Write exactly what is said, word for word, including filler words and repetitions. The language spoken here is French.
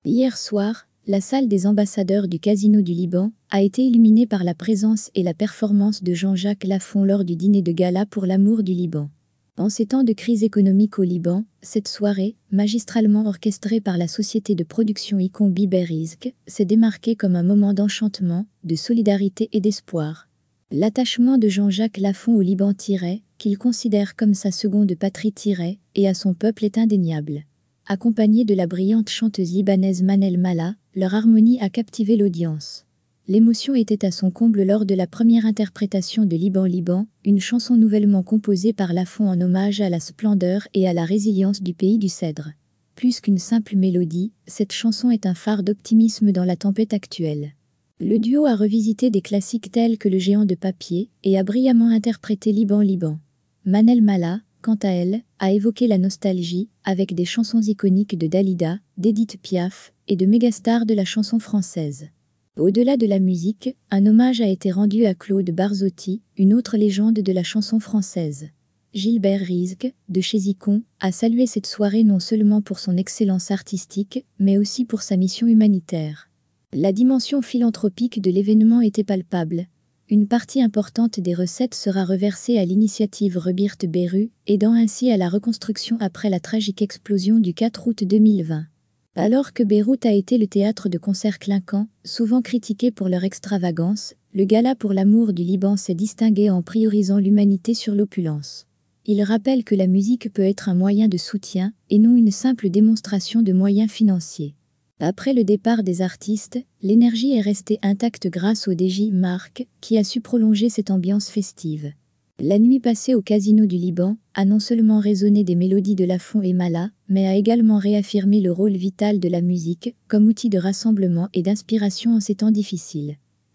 Hier soir, la salle des ambassadeurs du Casino du Liban a été illuminée par la présence et la performance de Jean-Jacques Lafont lors du dîner de gala pour l'amour du Liban. En ces temps de crise économique au Liban, cette soirée, magistralement orchestrée par la société de production Icon Biber-Rizq, s'est démarquée comme un moment d'enchantement, de solidarité et d'espoir. L'attachement de Jean-Jacques Lafont au Liban tirait, qu'il considère comme sa seconde patrie tirait, et à son peuple est indéniable. Accompagnés de la brillante chanteuse libanaise Manel Mala, leur harmonie a captivé l'audience. L'émotion était à son comble lors de la première interprétation de Liban Liban, une chanson nouvellement composée par Lafont en hommage à la splendeur et à la résilience du pays du Cèdre. Plus qu'une simple mélodie, cette chanson est un phare d'optimisme dans la tempête actuelle. Le duo a revisité des classiques tels que Le Géant de papier et a brillamment interprété Liban Liban. Manel Mala, quant à elle, a évoqué la nostalgie, avec des chansons iconiques de Dalida, d'Edith Piaf et de mégastars de la chanson française. Au-delà de la musique, un hommage a été rendu à Claude Barzotti, une autre légende de la chanson française. Gilbert Rizq, de chez Icon, a salué cette soirée non seulement pour son excellence artistique, mais aussi pour sa mission humanitaire. La dimension philanthropique de l'événement était palpable. Une partie importante des recettes sera reversée à l'initiative Rebirth Beru, aidant ainsi à la reconstruction après la tragique explosion du quatre août deux mille vingt. Alors que Beyrouth a été le théâtre de concerts clinquants, souvent critiqués pour leur extravagance, le Gala pour l'amour du Liban s'est distingué en priorisant l'humanité sur l'opulence. Il rappelle que la musique peut être un moyen de soutien, et non une simple démonstration de moyens financiers. Après le départ des artistes, l'énergie est restée intacte grâce au D J Marc, qui a su prolonger cette ambiance festive. La nuit passée au Casino du Liban a non seulement résonné des mélodies de Lafont et Mala, mais a également réaffirmé le rôle vital de la musique comme outil de rassemblement et d'inspiration en ces temps difficiles.